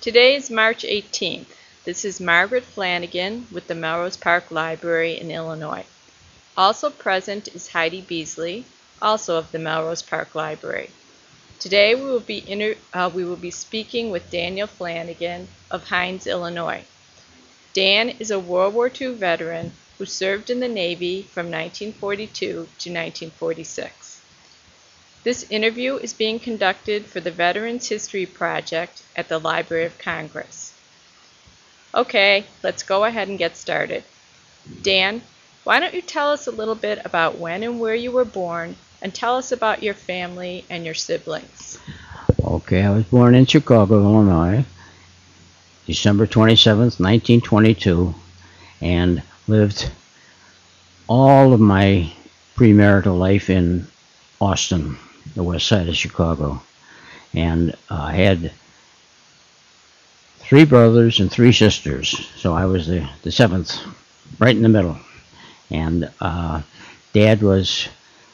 Today is March 18th. This is Margaret Flanagan with the Melrose Park Library in Illinois. Also present is Heidi Beasley, also of the Melrose Park Library. Today we will be speaking with Daniel Flanagan of Hines, Illinois. Dan is a World War II veteran who served in the Navy from 1942 to 1946. This interview is being conducted for the Veterans History Project at the Library of Congress. Okay, let's go ahead and get started. Dan, why don't you tell us a little bit about when and where you were born, and tell us about your family and your siblings. Okay, I was born in Chicago, Illinois, December 27th, 1922, and lived all of my premarital life in Austin, the west side of Chicago. And I had 3 brothers and 3 sisters, so I was the 7th, right in the middle. And Dad was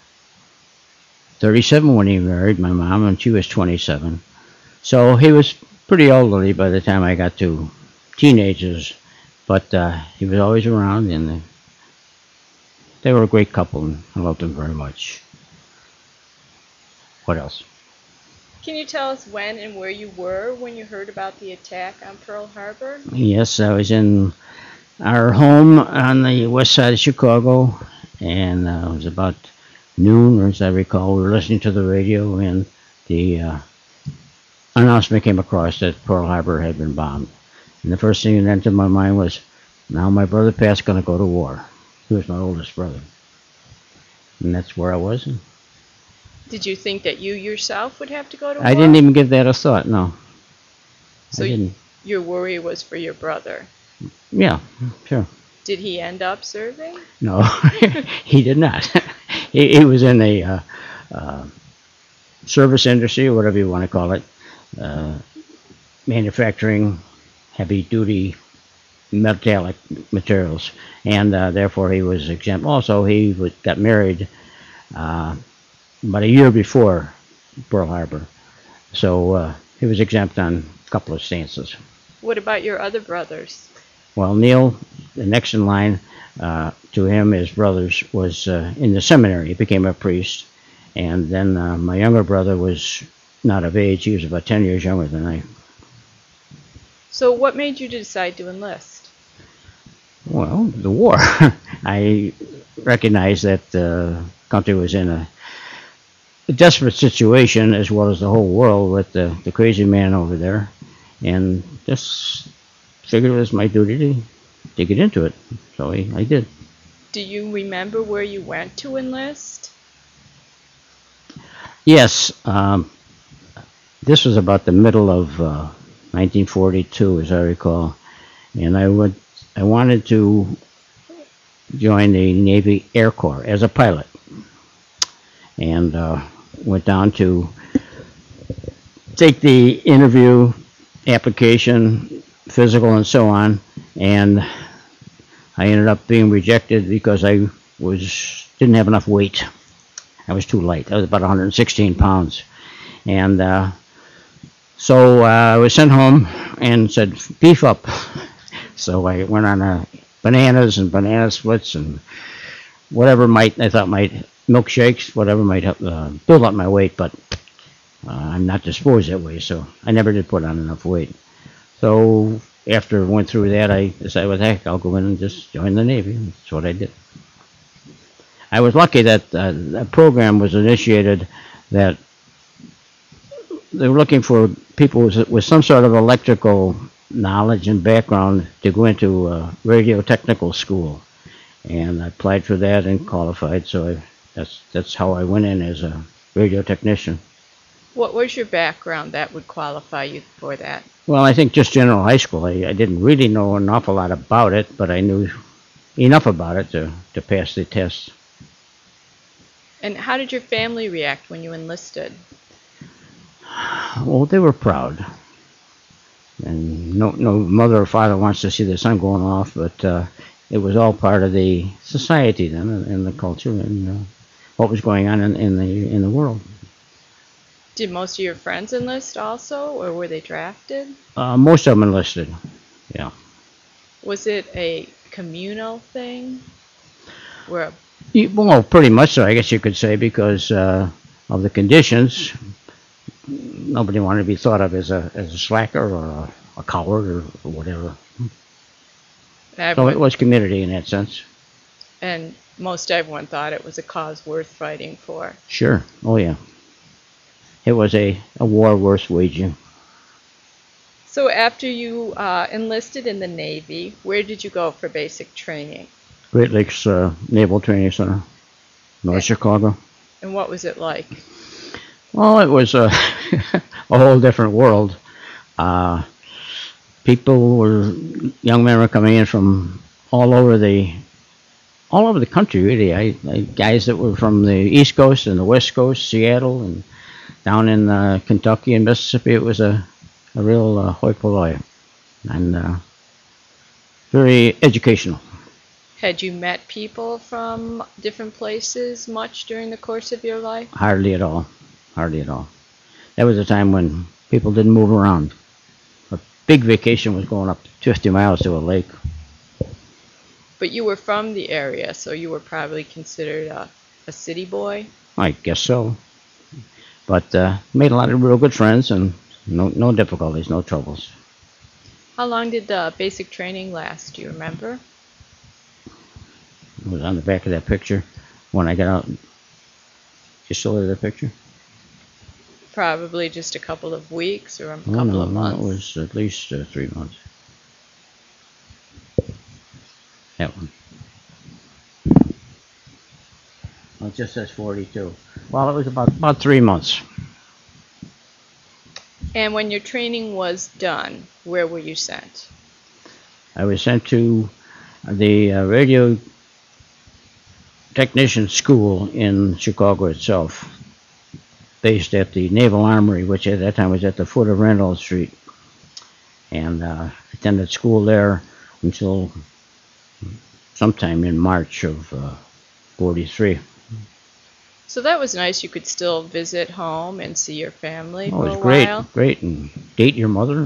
37 when he married my mom, and she was 27. So he was pretty elderly by the time I got to teenagers, but he was always around, and they were a great couple, and I loved them very much. What else? Can you tell us when and where you were when you heard about the attack on Pearl Harbor? Yes, I was in our home on the west side of Chicago, and it was about noon, or as I recall. We were listening to the radio, and the announcement came across that Pearl Harbor had been bombed. And the first thing that entered my mind was, now my brother Pat's going to go to war. He was my oldest brother. And that's where I was. Did you think that you yourself would have to go to war? I didn't even give that a thought, no. So I didn't. Your worry was for your brother. Yeah, sure. Did he end up serving? No, he did not. He was in a service industry, or whatever you want to call it, manufacturing heavy-duty metallic materials, and therefore he was exempt. Also, he got married about a year before Pearl Harbor, so he was exempt on a couple of stances. What about your other brothers? Well, Neil, the next in line to him, his brothers, was in the seminary. He became a priest. And then my younger brother was not of age. He was about 10 years younger than I. So what made you decide to enlist? Well, the war. I recognized that the country was in a desperate situation, as well as the whole world, with the crazy man over there. And just figured it was my duty to get into it. So I did. Do you remember where you went to enlist? Yes. This was about the middle of 1942, as I recall. And I wanted to join the Navy Air Corps as a pilot. And went down to take the interview, application, physical, and so on, and I ended up being rejected because I didn't have enough weight. I was too light. I was about 116 pounds, and so I was sent home and said, beef up. So I went on bananas and banana splits and whatever I thought might milkshakes, whatever might help build up my weight, but I'm not disposed that way, so I never did put on enough weight. So after I went through that, I decided, well, heck, I'll go in and just join the Navy. That's what I did. I was lucky that a program was initiated that they were looking for people with some sort of electrical knowledge and background to go into radio technical school. And I applied for that and qualified, so that's how I went in as a radio technician. What was your background that would qualify you for that? Well, I think just general high school. I didn't really know an awful lot about it, but I knew enough about it to pass the test. And how did your family react when you enlisted? Well, they were proud. And no mother or father wants to see their son going off, but it was all part of the society then, and the culture, and what was going on in the world. Did most of your friends enlist also, or were they drafted? Most of them enlisted. Yeah. Was it a communal thing? Where Well, pretty much so, I guess you could say, because of the conditions. Nobody wanted to be thought of as a slacker or a coward or whatever. So it was community in that sense. And most everyone thought it was a cause worth fighting for. Sure. Oh, yeah. It was a war worth waging. So after you enlisted in the Navy, where did you go for basic training? Great Lakes Naval Training Center, North Chicago. And what was it like? Well, it was a whole different world. Young men were coming in from all over the country, really. I guys that were from the East Coast and the West Coast, Seattle, and down in Kentucky and Mississippi. It was a real hoi polloi and very educational. Had you met people from different places much during the course of your life? Hardly at all. Hardly at all. That was a time when people didn't move around. A big vacation was going up 50 miles to a lake. But you were from the area, so you were probably considered a city boy? I guess so. But made a lot of real good friends and no difficulties, no troubles. How long did the basic training last? Do you remember? It was on the back of that picture when I got out. You still have that picture? Probably just a couple of weeks or a couple of months. No, it was at least 3 months. That one. Well, it just says 42. Well, it was about 3 months. And when your training was done, where were you sent? I was sent to the radio technician school in Chicago itself, based at the Naval Armory, which at that time was at the foot of Randolph Street, and attended school there until sometime in March of 43. So that was nice. You could still visit home and see your family for a it was while. great, and date your mother.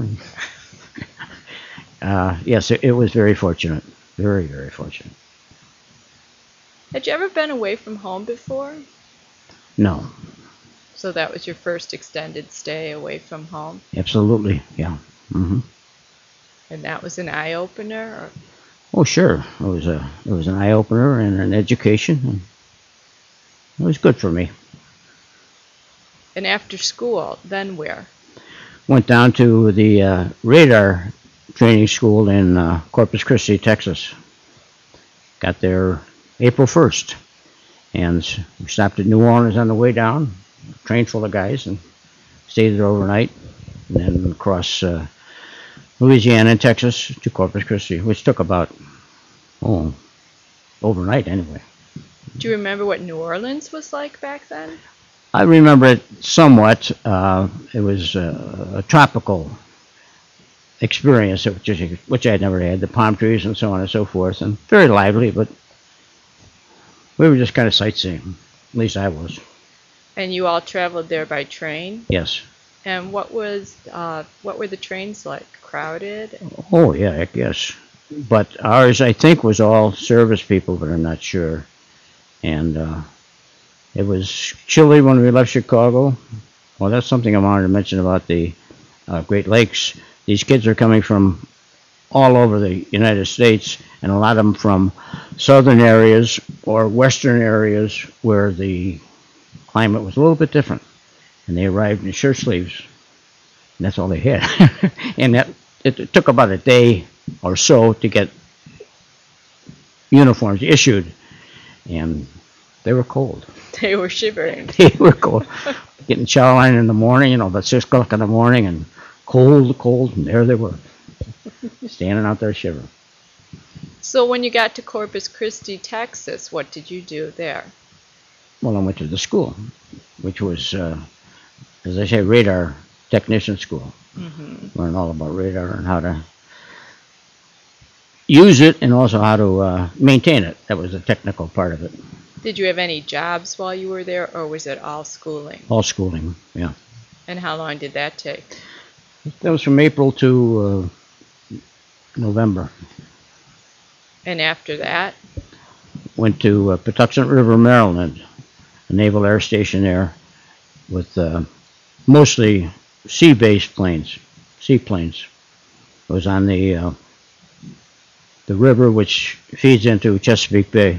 Yes, it was very fortunate, very, very fortunate. Had you ever been away from home before? No, So that was your first extended stay away from home? absolutely, yeah. Hmm. And that was an eye-opener? Oh, sure. It was an eye opener and an education. And it was good for me. And after school, then where? Went down to the radar training school in Corpus Christi, Texas. Got there April 1st. And we stopped at New Orleans on the way down, a train full of guys, and stayed there overnight. And then across Louisiana and Texas to Corpus Christi, which took about, overnight anyway. Do you remember what New Orleans was like back then? I remember it somewhat. It was a tropical experience, which I had never had, the palm trees and so on and so forth, and very lively, but we were just kind of sightseeing. At least I was. And you all traveled there by train? Yes. And what were the trains like? Crowded? Oh, yeah, I guess. But ours, I think, was all service people, but I'm not sure. And it was chilly when we left Chicago. Well, that's something I wanted to mention about the Great Lakes. These kids are coming from all over the United States, and a lot of them from southern areas or western areas where the climate was a little bit different. And they arrived in shirt sleeves, and that's all they had. And it took about a day or so to get uniforms issued, and they were cold. They were shivering. They were cold. Getting shower line in the morning, about 6 o'clock in the morning, and cold, and there they were, standing out there shivering. So when you got to Corpus Christi, Texas, what did you do there? Well, I went to the school, which was, as I say, radar technician school. Mm-hmm. Learned all about radar and how to use it and also how to maintain it. That was the technical part of it. Did you have any jobs while you were there, or was it all schooling? All schooling, yeah. And how long did that take? That was from April to November. And after that? Went to Patuxent River, Maryland, a naval air station there with mostly sea-based planes, seaplanes. It was on the river which feeds into Chesapeake Bay.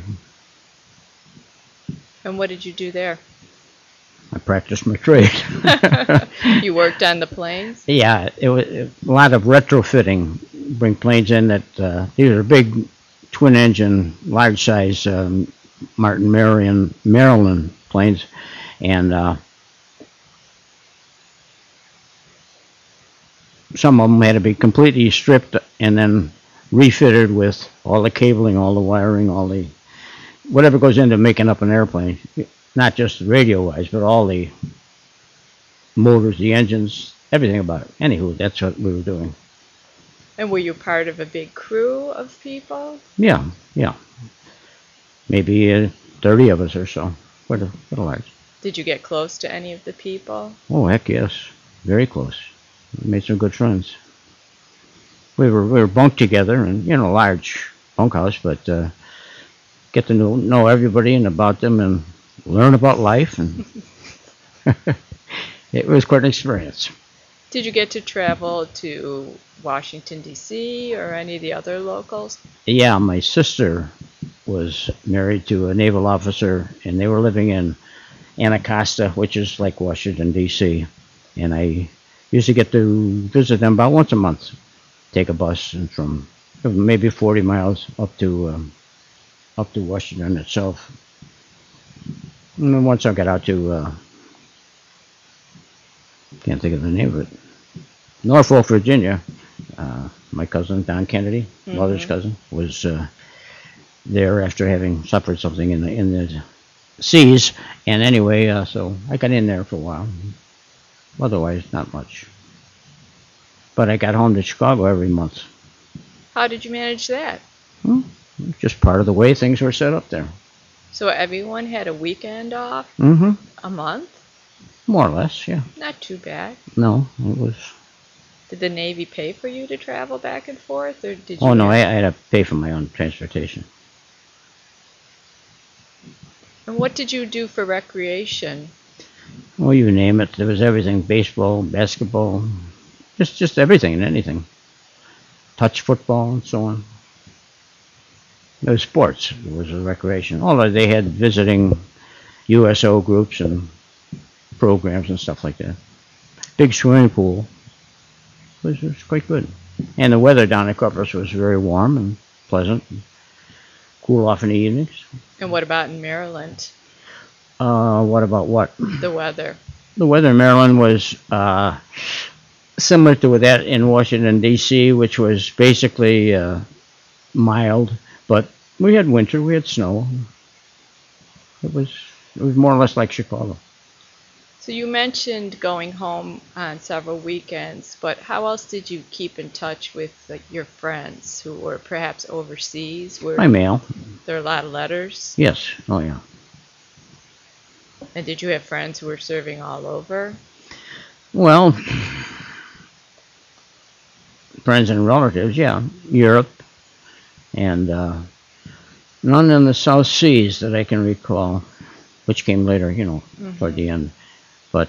And what did you do there? I practiced my trade. You worked on the planes? Yeah, it was a lot of retrofitting. Bring planes in that these are big twin-engine, large-size Martin Marion Maryland planes, and some of them had to be completely stripped and then refitted with all the cabling, all the wiring, all the whatever goes into making up an airplane. Not just radio-wise, but all the motors, the engines, everything about it. Anywho, that's what we were doing. And were you part of a big crew of people? Yeah. Maybe 30 of us or so. Quite a large. Did you get close to any of the people? Oh, heck yes. Very close. We made some good friends. We were bunked together and, large bunkhouse, but get to know everybody and about them and learn about life. And it was quite an experience. Did you get to travel to Washington, D.C. or any of the other locals? Yeah, my sister was married to a naval officer, and they were living in Anacostia, which is like Washington, D.C. And I used to get to visit them about once a month. Take a bus and from maybe 40 miles up to Washington itself. And then once I got out to, can't think of the name of it, Norfolk, Virginia, my cousin, Don Kennedy, mother's cousin, was there after having suffered something in the seas. And anyway, so I got in there for a while. Otherwise, not much. But I got home to Chicago every month. How did you manage that? Just part of the way things were set up there. So everyone had a weekend off? Mm-hmm. A month? More or less, yeah. Not too bad. No, it was... Did the Navy pay for you to travel back and forth, or did you? Oh, no, I had to pay for my own transportation. And what did you do for recreation? Well, you name it. There was everything. Baseball, basketball, just everything and anything. Touch football and so on. It was sports. It was a recreation. Although they had visiting USO groups and programs and stuff like that. Big swimming pool. It was quite good. And the weather down at Corpus was very warm and pleasant. And cool off in the evenings. And what about in Maryland? What about what? The weather. The weather in Maryland was similar to that in Washington, D.C., which was basically mild. But we had winter, we had snow. It was more or less like Chicago. So you mentioned going home on several weekends, but how else did you keep in touch with your friends who were perhaps overseas? By mail. There a lot of letters? Yes. Oh, yeah. And did you have friends who were serving all over? Well, friends and relatives, yeah. Europe and none in the South Seas that I can recall, which came later, toward the end. But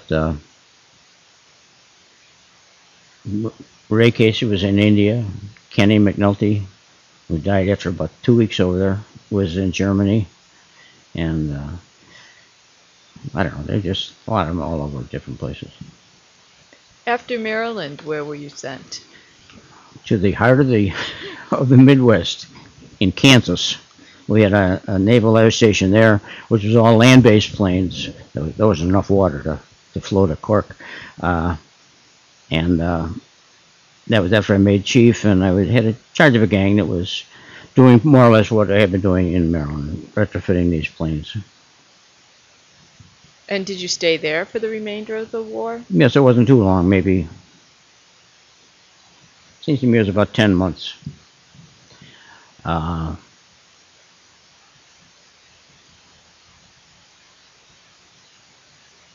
Ray Casey was in India. Kenny McNulty, who died after about 2 weeks over there, was in Germany. And I don't know, they're just a lot of them all over different places. After Maryland, where were you sent? To the heart of the Midwest, in Kansas. We had a naval air station there, which was all land-based planes. There wasn't enough water to float a Cork. And that was after I made chief, and I had a charge of a gang that was doing more or less what I had been doing in Maryland, retrofitting these planes. And did you stay there for the remainder of the war? Yes, it wasn't too long, maybe. Seems to me it was about 10 months.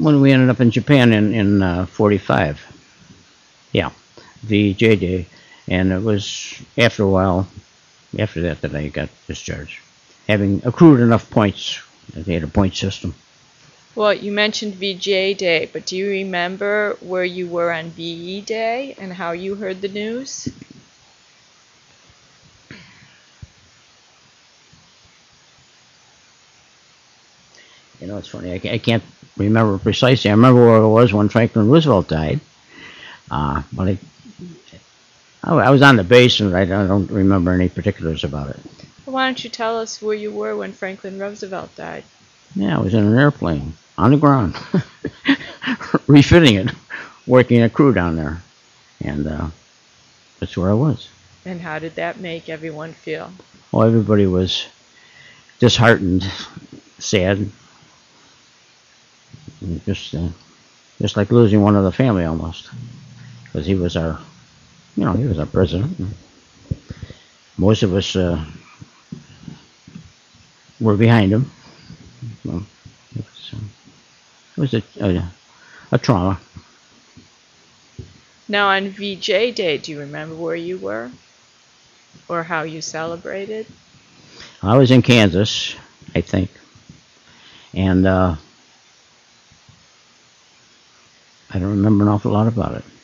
when we ended up in Japan in 45. Yeah, VJ day. And it was after a while, after that I got discharged. Having accrued enough points, they had a point system. Well, you mentioned VJ Day, but do you remember where you were on VE Day and how you heard the news? You know, it's funny. I can't remember precisely. I remember where I was when Franklin Roosevelt died. But I was on the base, and I don't remember any particulars about it. Well, why don't you tell us where you were when Franklin Roosevelt died? Yeah, I was in an airplane on the ground, refitting it, working a crew down there, and that's where I was. And how did that make everyone feel? Well, everybody was disheartened, sad, and just like losing one of the family almost, because he was our, he was our president. Most of us were behind him. Well, it was a trauma. Now on VJ Day, do you remember where you were? Or how you celebrated? I was in Kansas, I think. And I don't remember an awful lot about it.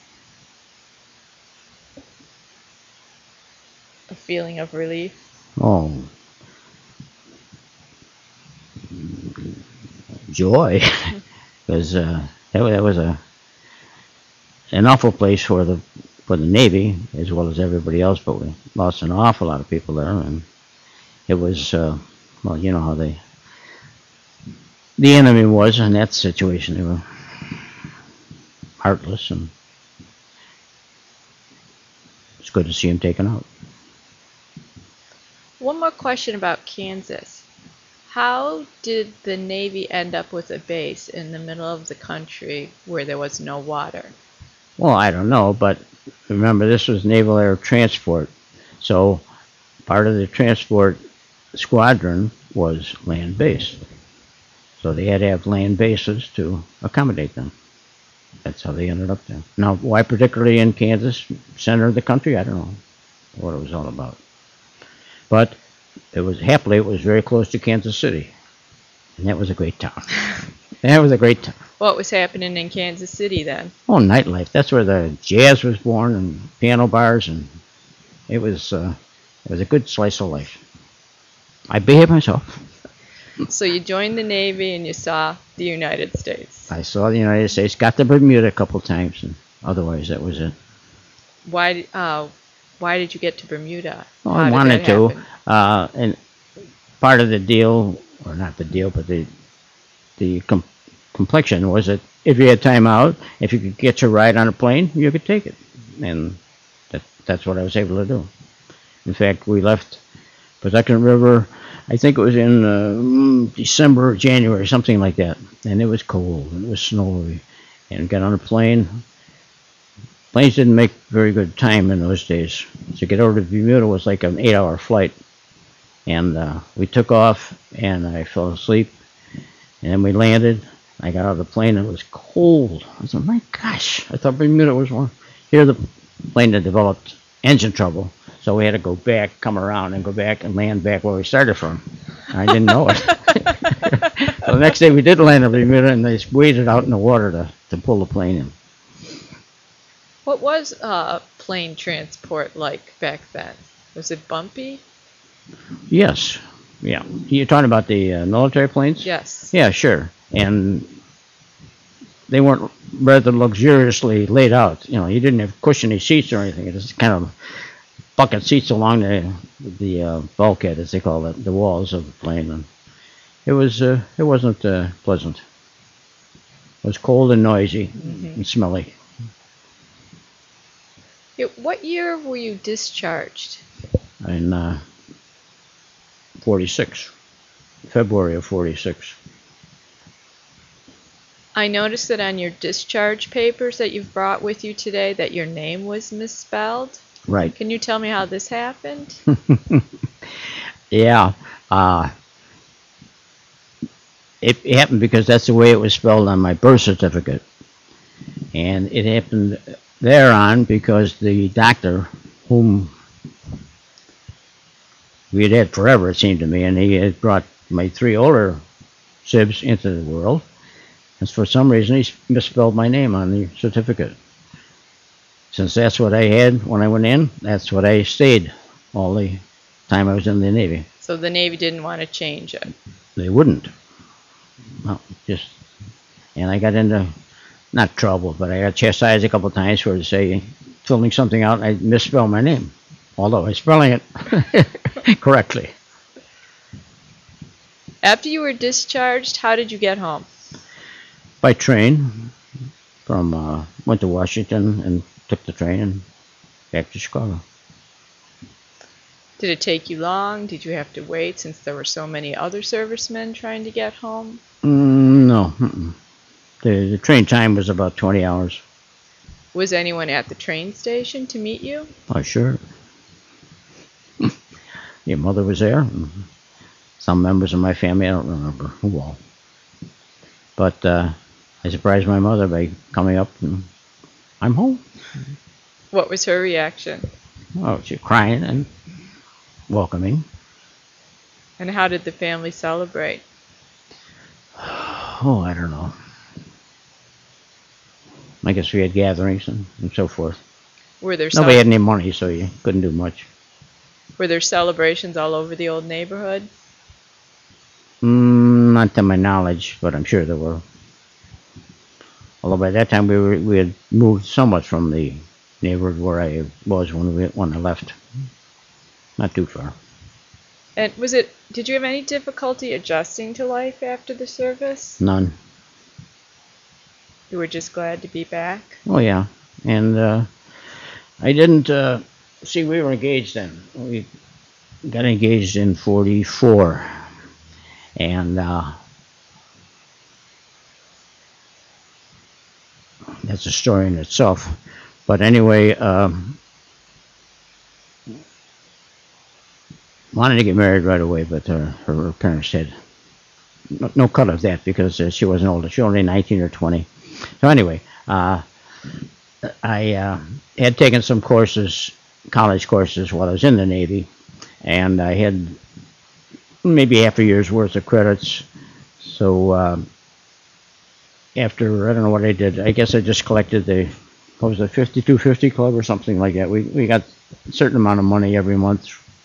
A feeling of relief? Oh, joy, because that was an awful place for the Navy as well as everybody else. But we lost an awful lot of people there, and it was well, you know how the enemy was in that situation. They were heartless, and it's good to see them taken out. One more question about Kansas. How did the Navy end up with a base in the middle of the country where there was no water? Well, I don't know, but remember, this was Naval Air Transport, so part of the transport squadron was land-based. So they had to have land bases to accommodate them. That's how they ended up there. Now, why particularly in Kansas, center of the country? I don't know what it was all about. But it was very close to Kansas City, and that was a great town. That was a great town. What was happening in Kansas City then? Oh, nightlife. That's where the jazz was born, and piano bars, and it was a good slice of life. I behaved myself. So you joined the Navy and you saw the United States. I saw the United States, got to Bermuda a couple times, and otherwise that was it. Why did you get to Bermuda? Well, I wanted to, and part of the deal, or not the deal, but the complexion was that if you had time out, if you could get your ride on a plane, you could take it, and that's what I was able to do. In fact, we left Patuxent River, I think it was in December or January, something like that, and it was cold, and it was snowy, and got on a plane. Planes didn't make very good time in those days. To get over to Bermuda was like an 8-hour flight. And we took off, and I fell asleep. And then we landed. I got out of the plane, and it was cold. I said, my gosh, I thought Bermuda was warm. Here the plane had developed engine trouble. So we had to go back, come around, and go back and land back where we started from. I didn't know it. So the next day we did land in Bermuda, and they waded out in the water to pull the plane in. What was plane transport like back then? Was it bumpy? Yes. Yeah. You're talking about the military planes? Yes. Yeah, sure. And they weren't rather luxuriously laid out. You didn't have cushiony seats or anything. It was kind of bucket seats along the bulkhead, as they call it, the walls of the plane. And it wasn't pleasant. It was cold and noisy and smelly. What year were you discharged? In 46. February of 46. I noticed that on your discharge papers that you've brought with you today that your name was misspelled. Right. Can you tell me how this happened? Yeah. it happened because that's the way it was spelled on my birth certificate. And it happened thereon because the doctor, whom we had forever, it seemed to me, and he had brought my three older sibs into the world, and for some reason he misspelled my name on the certificate. Since that's what I had when I went in, that's what I stayed all the time I was in the Navy. So the Navy didn't want to change it. They wouldn't. No, and I got into, not trouble, but I got chastised a couple of times for, say, filling something out and I misspelled my name, although I was spelling it correctly. After you were discharged, how did you get home? By train went to Washington and took the train and back to Chicago. Did it take you long? Did you have to wait since there were so many other servicemen trying to get home? No. The train time was about 20 hours. Was anyone at the train station to meet you? Oh, sure. Your mother was there. Some members of my family, I don't remember who all. But I surprised my mother by coming up and I'm home. What was her reaction? Oh, she was crying and welcoming. And how did the family celebrate? Oh, I don't know. I guess we had gatherings and so forth. Were there Nobody had any money, so you couldn't do much. Were there celebrations all over the old neighborhood? Not to my knowledge, but I'm sure there were. Although by that time we had moved somewhat from the neighborhood where I was when I left. Not too far. And did you have any difficulty adjusting to life after the service? None. You were just glad to be back? Oh, yeah. And I didn't, see, we were engaged then. We got engaged in 44. And that's a story in itself. But anyway, wanted to get married right away, but her parents said no cut of that because she wasn't older. She was only 19 or 20. So anyway, I had taken some courses, college courses, while I was in the Navy, and I had maybe half a year's worth of credits. So after, I don't know what I did, I guess I just collected the 5250 club or something like that. We got a certain amount of money every month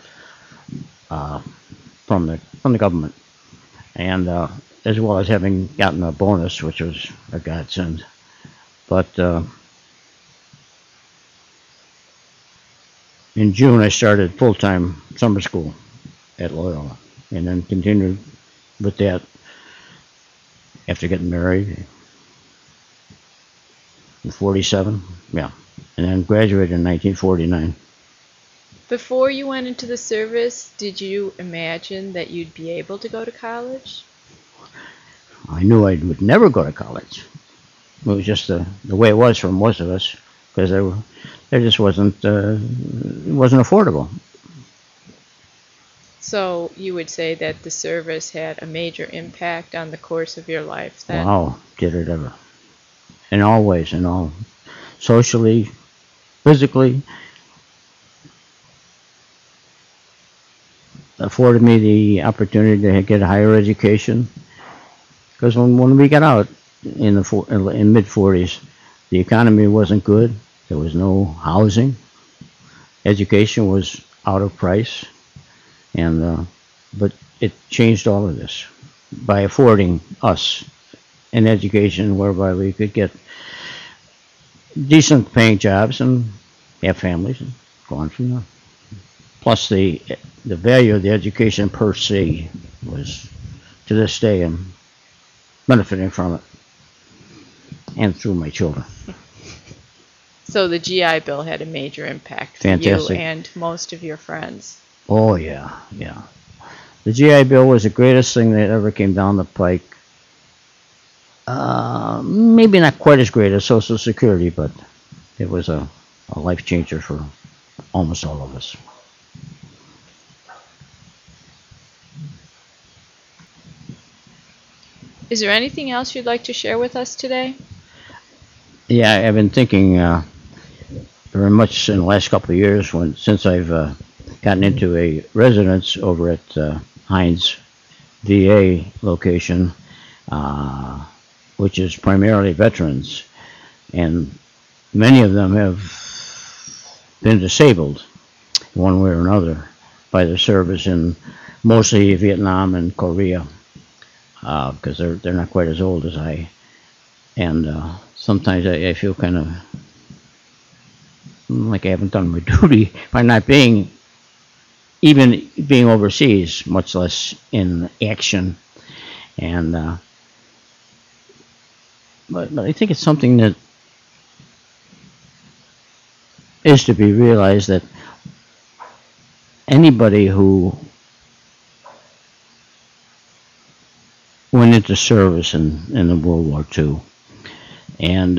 from the government, and as well as having gotten a bonus, which was a godsend. But in June, I started full-time summer school at Loyola, and then continued with that after getting married in 47, yeah, and then graduated in 1949. Before you went into the service, did you imagine that you'd be able to go to college? I knew I would never go to college. It was just the way it was for most of us, because there just wasn't it wasn't affordable. So you would say that the service had a major impact on the course of your life then? Wow, did it ever. In all ways, in all. Socially, physically. Afforded me the opportunity to get a higher education. Because when we got out in mid 40s, the economy wasn't good. There was no housing. Education was out of price, and but it changed all of this by affording us an education whereby we could get decent paying jobs and have families and go on from there. Plus the value of the education per se was, to this day, I'm benefiting from it, and through my children. So the GI Bill had a major impact for Fantastic. you and most of your friends. Oh yeah, yeah. The GI Bill was the greatest thing that ever came down the pike. Maybe not quite as great as Social Security, but it was a life changer for almost all of us. Is there anything else you'd like to share with us today? Yeah, I've been thinking very much in the last couple of years since I've gotten into a residence over at Heinz VA location, uh, which is primarily veterans, and many of them have been disabled one way or another by their service in mostly Vietnam and Korea, because they're not quite as old as I, and sometimes I feel kind of like I haven't done my duty by not being even being overseas, much less in action. And but I think it's something that is to be realized that anybody who went into service in the World War II and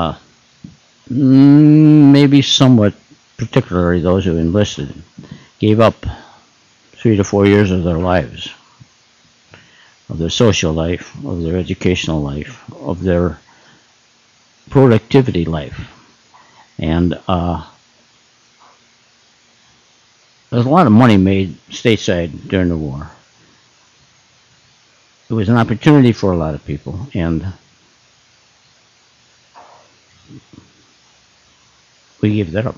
maybe somewhat particularly those who enlisted gave up 3 to 4 years of their lives, of their social life, of their educational life, of their productivity life. And there's a lot of money made stateside during the war. It was an opportunity for a lot of people, and we gave that up.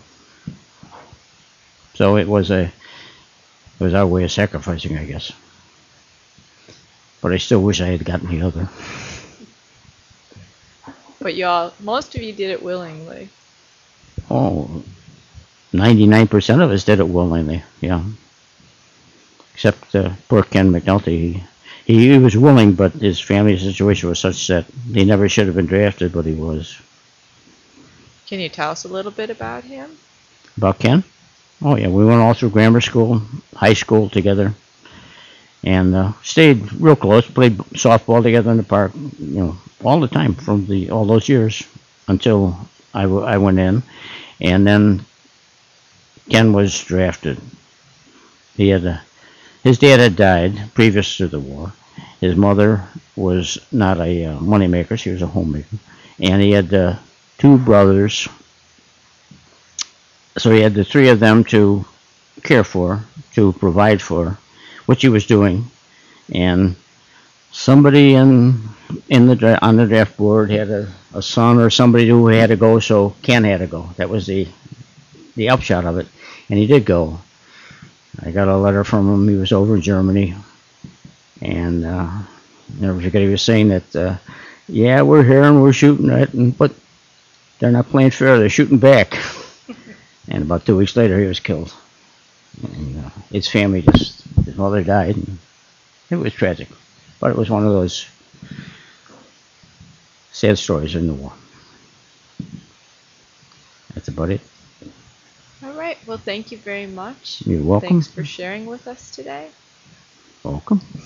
So it was our way of sacrificing, I guess. But I still wish I had gotten the other. But most of you did it willingly. Oh, 99% of us did it willingly, yeah. Except poor Ken McNulty. He was willing, but his family situation was such that he never should have been drafted, but he was. Can you tell us a little bit about him? About Ken? Oh, yeah, we went all through grammar school, high school together, and stayed real close, played softball together in the park, all the time from all those years until I went in. And then Ken was drafted. His dad had died previous to the war. His mother was not a moneymaker; she was a homemaker, and he had 2 brothers. So he had the 3 of them to care for, to provide for, which he was doing. And somebody on the draft board had a son or somebody who had to go, so Ken had to go. That was the upshot of it, and he did go. I got a letter from him. He was over in Germany, and never forget he was saying that, yeah, we're here and we're shooting it, but they're not playing fair. They're shooting back. And about 2 weeks later, he was killed. And his family his mother died. And it was tragic, but it was one of those sad stories in the war. That's about it. All right. Well, thank you very much. You're welcome. Thanks for sharing with us today. Welcome.